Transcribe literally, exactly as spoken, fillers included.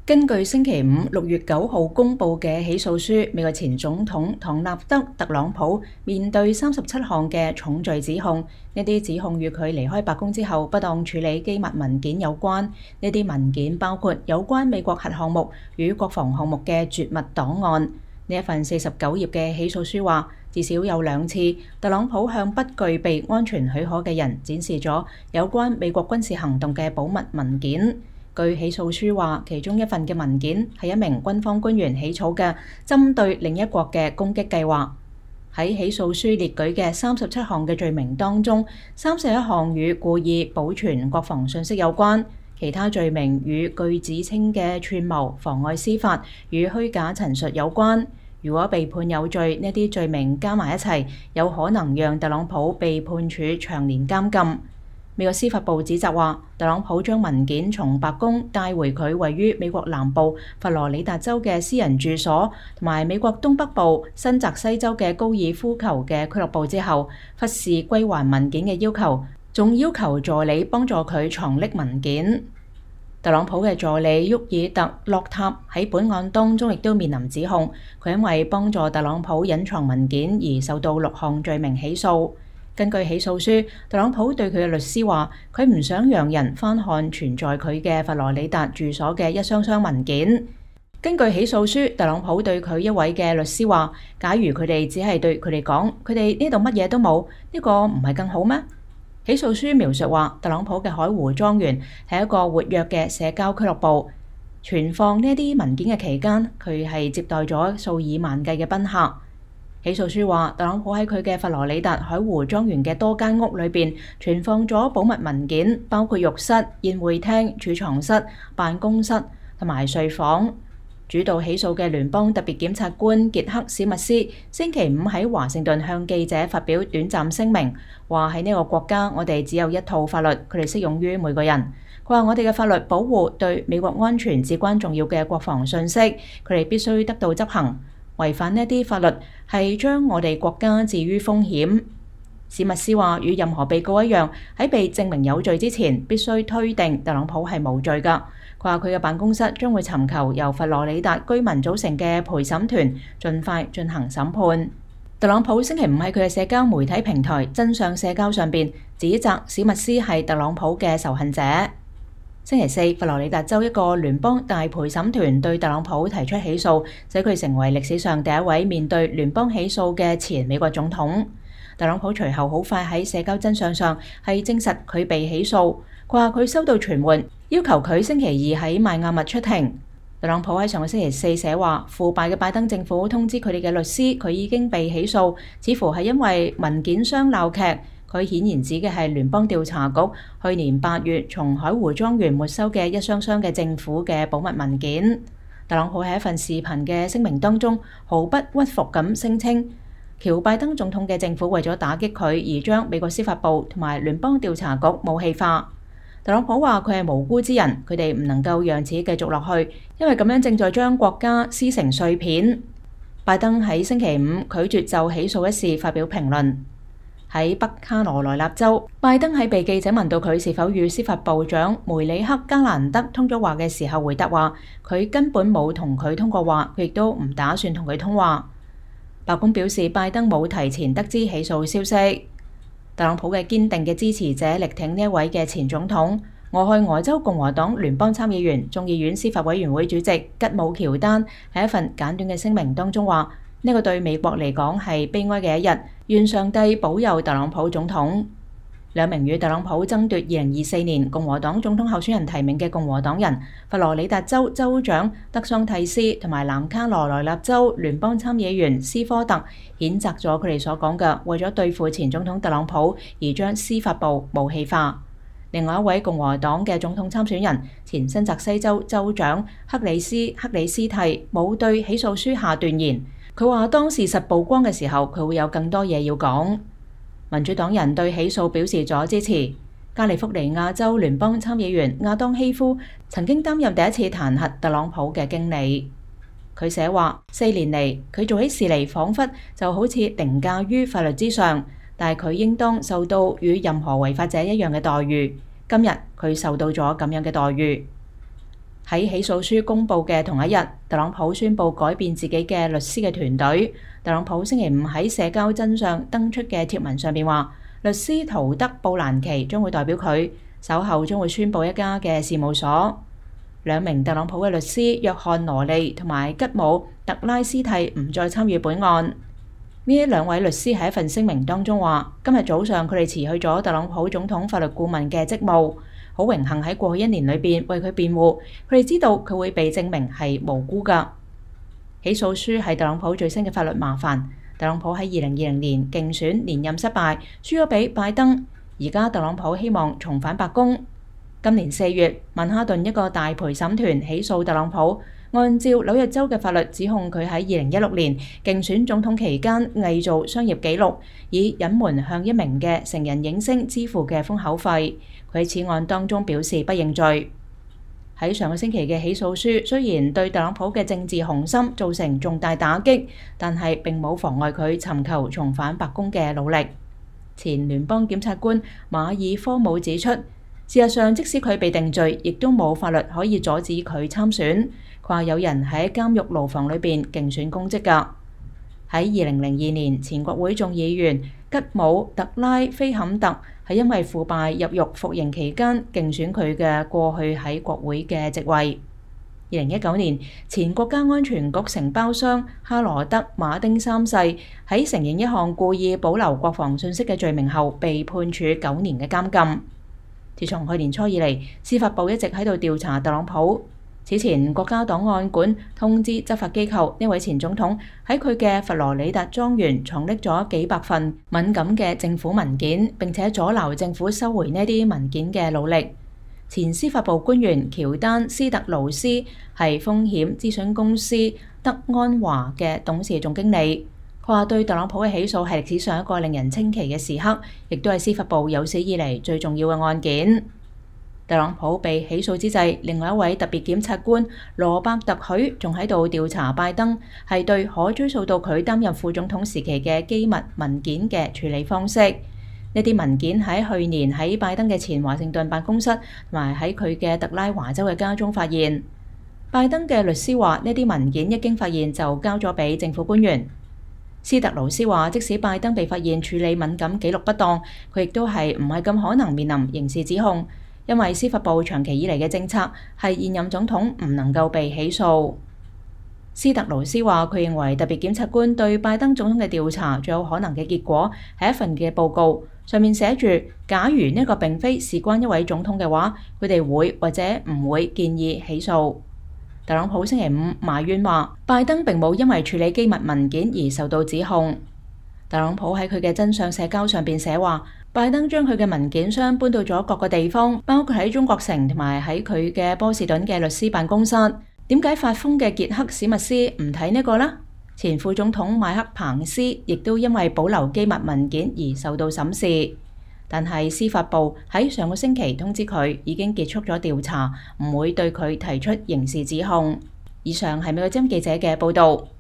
根據星期五六月九號公佈嘅起訴書，美國前總統唐納德·特朗普面對三十七項嘅重罪指控，呢啲指控與佢離開白宮之後不當處理機密文件有關。呢啲文件包括有關美國核項目與國防項目嘅絕密檔案。呢一份四十九頁嘅起訴書話，至少有兩次，特朗普向不具備安全許可嘅人展示咗有關美國軍事行動嘅保密文件。據起訴書話，其中一份嘅文件係一名軍方官員起草嘅針對另一國嘅攻擊計劃。喺起訴書列舉嘅三十七項嘅罪名當中，三十一項與故意保存國防信息有關，其他罪名與據指稱嘅串謀、妨礙司法與虛假陳述有關。如果被判有罪，呢啲罪名加埋一齊，有可能讓特朗普被判處長年監禁。美國司法部指責話，特朗普將文件從白宮帶回佢位於美國南部佛羅里達州嘅私人住所，同埋美國東北部新澤西州嘅高爾夫球嘅俱樂部之後，忽視歸還文件嘅要求，仲要求助理幫助佢藏匿文件。特朗普嘅助理沃爾特洛塔喺本案當中亦都面臨指控，佢因為幫助特朗普隱藏文件而受到六項罪名起訴。根據起訴書，特朗普對佢嘅律師話，佢唔想讓人翻看存在佢嘅佛羅里達住所嘅一箱箱文件。根據起訴書，特朗普對佢一位嘅律師話，假如佢哋只係對佢哋講，佢哋呢度乜嘢都冇，呢個唔係更好咩？起訴書描述話，特朗普嘅海湖莊園係一個活躍嘅社交俱樂部，存放呢啲文件嘅期間，佢係接待咗數以萬計嘅賓客。起訴書話，特朗普喺佢嘅佛羅里達海湖莊園嘅多間屋裏邊存放咗保密文件，包括浴室、宴會廳、儲藏室、辦公室同埋睡房。主導起訴嘅聯邦特別檢察官傑克史密斯星期五喺華盛頓向記者發表短暫聲明，話喺呢個國家，我哋只有一套法律，佢哋適用於每個人。佢話我哋嘅法律保護對美國安全至關重要嘅國防信息，佢哋必須得到執行。違反呢啲法律係將我哋國家置於風險。史密斯話，與任何被告一樣，喺被證明有罪之前，必須推定特朗普係無罪㗎。佢話佢嘅辦公室將會尋求由佛羅里達居民組成嘅陪審團盡快進行審判。特朗普星期五喺佢嘅社交媒體平台真相社交上邊指責史密斯係特朗普嘅仇恨者。星期四，佛羅里達州一個聯邦大陪審團對特朗普提出起訴，使佢成為歷史上第一位面對聯邦起訴嘅前美國總統。特朗普隨後好快喺社交真相上係證實佢被起訴。佢話佢收到傳喚，要求佢星期二喺邁阿密出庭。特朗普喺上個星期四寫話，腐敗嘅拜登政府通知佢哋嘅律師，佢已經被起訴，似乎係因為文件商鬧劇。佢顯然指嘅係聯邦調查局去年八月從海湖莊園沒收嘅一箱箱嘅政府嘅保密文件。特朗普喺一份視頻嘅聲明當中，毫不屈服咁聲稱，喬拜登總統嘅政府為咗打擊佢而將美國司法部同埋聯邦調查局武器化。特朗普話佢係無辜之人，佢哋唔能夠讓此繼續落去，因為咁樣正在將國家撕成碎片。拜登喺星期五拒絕就起訴一事發表評論。喺北卡羅來納州，拜登喺被記者問到佢是否與司法部長梅里克加蘭德通咗話嘅時候，回答話佢根本冇同佢通過話，佢亦都唔打算同佢通話。白宮表示，拜登冇提前得知起訴消息。特朗普嘅堅定嘅支持者力挺呢一位嘅前總統。俄亥俄州共和黨聯邦參議員、眾議院司法委員會主席吉姆喬丹喺一份簡短嘅聲明當中話：呢個對美國嚟講係悲哀嘅一日，願上帝保佑特朗普總統。兩名與特朗普爭奪二零二四年共和黨總統候選人提名嘅共和黨人，佛羅里達州州長德桑蒂斯同埋南卡羅來納州聯邦參議員斯科特，譴責咗佢哋所講嘅為咗對付前總統特朗普而將司法部武器化。另外一位共和黨嘅總統參選人，前新澤西州州長克里斯克里斯蒂冇對起訴書下斷言。佢話當事實曝光嘅時候，佢會有更多嘢要講。民主黨人對起訴表示咗支持。加利福尼亞州聯邦參議員亞當希夫曾經擔任第一次彈劾特朗普嘅經理。佢寫話：四年嚟，佢做起事嚟彷彿就好似凌駕於法律之上，但係佢應當受到與任何違法者一樣嘅待遇。今日佢受到咗咁樣嘅待遇。 喺起訴書公佈嘅同一日，特朗普宣布改變自己嘅律師嘅團隊。特朗普星期五喺社交真相登出嘅貼文上邊話，律師陶德布蘭奇將會代表佢，稍後將會宣佈一家嘅事務所。兩名特朗普嘅律師約翰羅利同埋吉姆特拉斯蒂唔再參與本案。呢兩位律師喺一份聲明當中話，今日早上佢哋辭去咗特朗普總統法律顧問嘅職務，好榮幸喺過去一年裏邊為佢辯護。佢哋知道佢會被證明係無辜㗎。起訴書係特朗普最新嘅法律麻煩。特朗普喺二零二零年競選連任失敗，輸咗俾拜登。而家特朗普希望重返白宮。今年四月，曼哈頓一個大陪審團起訴特朗普，按照紐約州嘅法律指控佢喺二零一六年競選總統期間偽造商業記錄，以隱瞞向一名嘅成人影星支付嘅封口費。佢喺此案當中表示不認罪。喺上個星期嘅起訴書雖然對特朗普嘅政治雄心造成重大打擊，但係並冇妨礙佢尋求重返白宮嘅努力。前聯邦檢察官馬爾科姆指出，事實上，即使佢被定罪，亦都冇法律可以阻止佢參選。佢話有人喺監獄牢房裏邊競選公職㗎。喺二零零二年，前國會眾議員吉姆特拉菲坎特係因為腐敗入獄服刑期間競選佢嘅過去喺國會嘅職位。二零一九年，前國家安全局承包商哈羅德馬丁三世喺承認一項故意保留國防信息嘅罪名後，被判處九年嘅監禁。自從去年初以嚟，司法部一直喺度調查特朗普。此前，國家檔案館通知執法機構，呢位前總統喺佢嘅佛羅里達莊園藏匿咗幾百份敏感嘅政府文件，並且阻撓政府收回呢啲文件嘅努力。前司法部官員喬丹斯特勞斯係風險諮詢公司德安華嘅董事總經理。佢話對特朗普嘅起訴係歷史上一個令人稱奇嘅時刻，亦都係司法部有史以嚟最重要嘅案件。特朗普被起訴之際，另外一位特別檢察官羅伯特許仲喺度調查拜登係對可追溯到佢擔任副總統時期嘅機密文件嘅處理方式。呢啲文件喺去年喺拜登嘅前華盛頓辦公室同埋喺佢嘅特拉華州嘅家中發現。拜登嘅律師話，呢啲文件一經發現就交咗俾政府官員。斯特勞斯話，即使拜登被發現處理敏感記錄不當，佢亦都係唔係咁可能面臨刑事指控，因為司法部長期以嚟嘅政策係現任總統唔能夠被起訴。斯特勞斯話，佢認為特別檢察官對拜登總統嘅調查最有可能嘅結果係一份嘅報告，上面寫住，假如呢個並非事關一位總統嘅話，佢哋會或者唔會建議起訴。特朗普星期五埋怨話，拜登並冇因為處理機密文件而受到指控。特朗普喺佢嘅真相社交上邊寫話，拜登將佢嘅文件箱搬到咗各個地方，包括喺中國城同埋喺佢嘅波士頓嘅律師辦公室。點解發瘋嘅傑克史密斯唔睇呢個呢？前副總統麥克彭斯亦都因為保留機密文件而受到審視。但係司法部喺上個星期通知佢已經結束咗調查，唔會對佢提出刑事指控。以上係美國之音記者嘅報導。